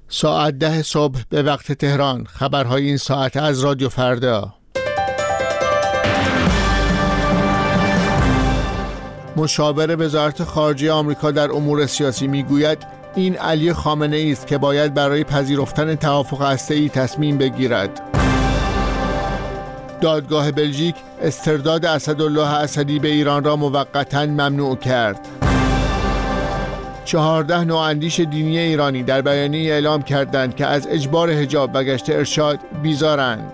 ساعت 10 صبح به وقت تهران. خبرهای این ساعت از رادیو فردا. مشاور وزارت خارجه آمریکا در امور سیاسی میگوید این علی خامنه‌ای است که باید برای پذیرفتن توافق هسته‌ای تصمیم بگیرد. دادگاه بلژیک استرداد اسدالله اسدی به ایران را موقتاً ممنوع کرد. 14 نواندیش دینی ایرانی در بیانیه اعلام کردند که از اجبار حجاب و گشت ارشاد بیزارند.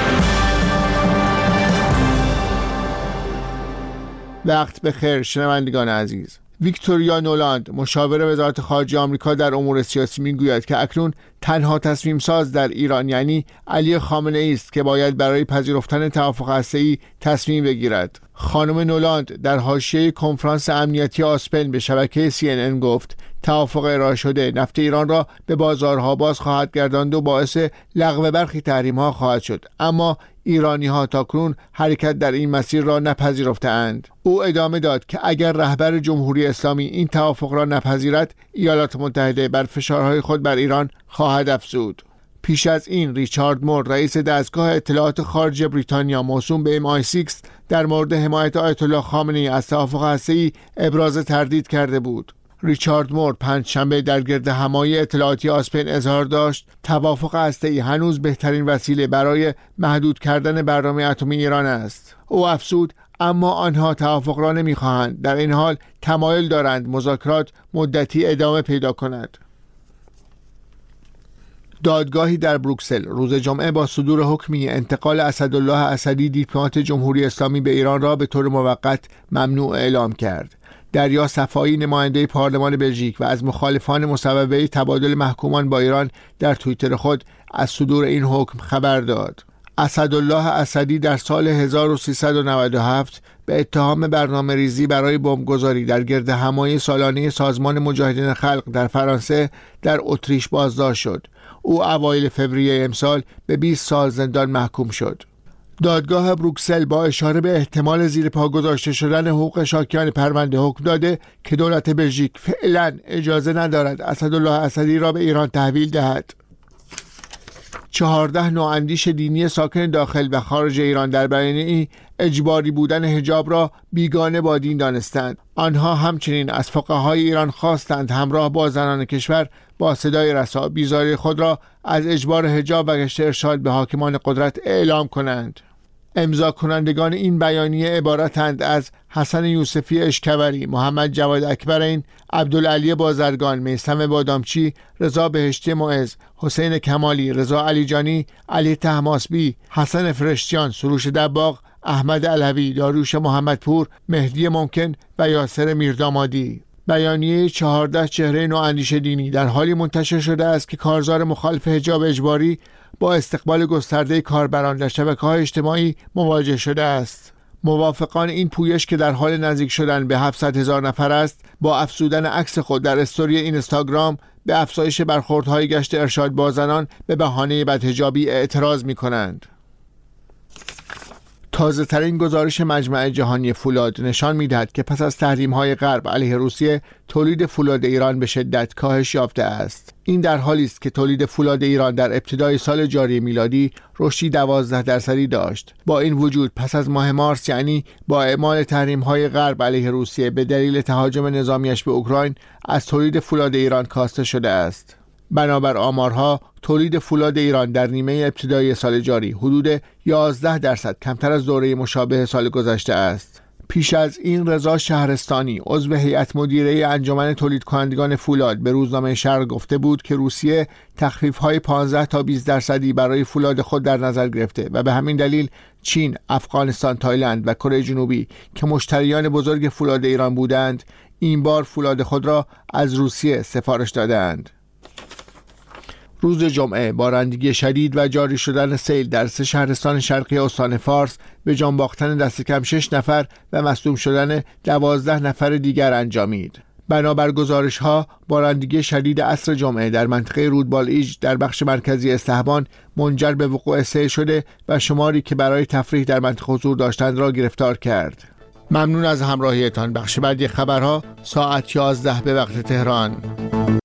وقت بخیر شنوندگان عزیز. ویکتوریا نولاند، مشاور وزارت خارجه آمریکا در امور سیاسی میگوید که اکنون تنها تصمیم ساز در ایران یعنی علی خامنه‌ای است که باید برای پذیرفتن توافق هسته‌ای تصمیم بگیرد. خانم نولاند در حاشیه کنفرانس امنیتی آسپن به شبکه CNN گفت توافق ارائه شده نفت ایران را به بازارها باز خواهد گرداند و باعث لغو برخی تحریم‌ها خواهد شد، اما ایرانی‌ها تاکنون حرکت در این مسیر را نپذیرفته‌اند. او ادامه داد که اگر رهبر جمهوری اسلامی این توافق را نپذیرد، ایالات متحده بر فشارهای خود بر ایران خواهد افزود. پیش از این ریچارد مور، رئیس دستگاه اطلاعات خارجه بریتانیا موسوم به MI6 در مورد حمایت آیت الله خامنه‌ای از توافق هسته‌ای ابراز تردید کرده بود. ریچارد مور پنجشنبه در گردهمایی اطلاعاتی آسپن اظهار داشت توافق هسته‌ای هنوز بهترین وسیله برای محدود کردن برنامه اتمی ایران است. او افزود اما آنها توافق را نمی‌خواهند، در این حال تمایل دارند مذاکرات مدتی ادامه پیدا کند. دادگاهی در بروکسل روز جمعه با صدور حکمی انتقال اسدالله اسدی دیپلمات جمهوری اسلامی به ایران را به طور موقت ممنوع اعلام کرد. دریا صفایی، نماینده پارلمان بلژیک و از مخالفان مصوبه تبادل محکومان با ایران در توییتر خود از صدور این حکم خبر داد. اسدالله اسدی در سال 1397 به اتهام برنامه ریزی برای بمبگذاری در گردهمایی سالانه سازمان مجاهدین خلق در فرانسه در اتریش بازداشت شد. او اوایل فوریه امسال به 20 سال زندان محکوم شد. دادگاه بروکسل با اشاره به احتمال زیر پا گذاشته شدن حقوق شاکیان پرونده حکم داده که دولت بلژیک فعلا اجازه ندارد اسدالله اسدی را به ایران تحویل دهد. 14 نواندیش دینی ساکن داخل و خارج ایران در بیانیه‌ای اجباری بودن حجاب را بیگانه با دین دانستند. آنها همچنین از فقهای ایران خواستند همراه با زنان کشور با صدای رسا بیزاری خود را از اجبار حجاب و گشت ارشاد به حاکمان قدرت اعلام کنند. امضا کنندگان این بیانیه عبارتند از حسن یوسفی اشکبری، محمد جواد اکبرین، عبدالعلی بازرگان، میثم بادامچی، رضا بهشتی معز، حسین کمالی، رضا علیجانی، علی طهماسبی، حسن فرشتیان، سروش دباغ، احمد علوی، داریوش محمدپور، مهدی ممکن و یاسر میردامادی. بیانیه 14 چهره نواندیش دینی در حالی منتشر شده است که کارزار مخالف حجاب اجباری با استقبال گسترده کاربران در شبکه‌های اجتماعی مواجه شده است. موافقان این پویش که در حال نزدیک شدن به 700,000 نفر است، با افزودن عکس خود در استوری اینستاگرام به افزایش برخوردهای گشت ارشاد با زنان به بهانه بدحجابی اعتراض می‌کنند. تازه ترین گزارش مجمع جهانی فولاد نشان می‌دهد که پس از تحریم‌های غرب علیه روسیه تولید فولاد ایران به شدت کاهش یافته است. این در حالی است که تولید فولاد ایران در ابتدای سال جاری میلادی رشدی 12% داشت. با این وجود پس از ماه مارس، یعنی با اعمال تحریم‌های غرب علیه روسیه به دلیل تهاجم نظامیش به اوکراین، از تولید فولاد ایران کاسته شده است. بنابر آمارها تولید فولاد ایران در نیمه ابتدایی سال جاری حدود 11% کمتر از دوره مشابه سال گذشته است. پیش از این رضا شهرستانی، عضو هیئت مدیره انجمن تولید کنندگان فولاد، به روزنامه شرق گفته بود که روسیه تخفیف‌های 15 تا 20% برای فولاد خود در نظر گرفته و به همین دلیل چین، افغانستان، تایلند و کره جنوبی که مشتریان بزرگ فولاد ایران بودند، این بار فولاد خود را از روسیه سفارش دادند. روز جمعه بارندگی شدید و جاری شدن سیل در 3 شهرستان شرقی استان فارس به جان باختن دست کم 6 نفر و مصدوم شدن 12 نفر دیگر انجامید. بنابر گزارش‌ها بارندگی شدید عصر جمعه در منطقه رودبال ایج در بخش مرکزی استهبان منجر به وقوع سیل شده و شماری که برای تفریح در منطقه حضور داشتند را گرفتار کرد. ممنون از همراهیتان. بخش بعدی خبرها ساعت 11 به وقت تهران.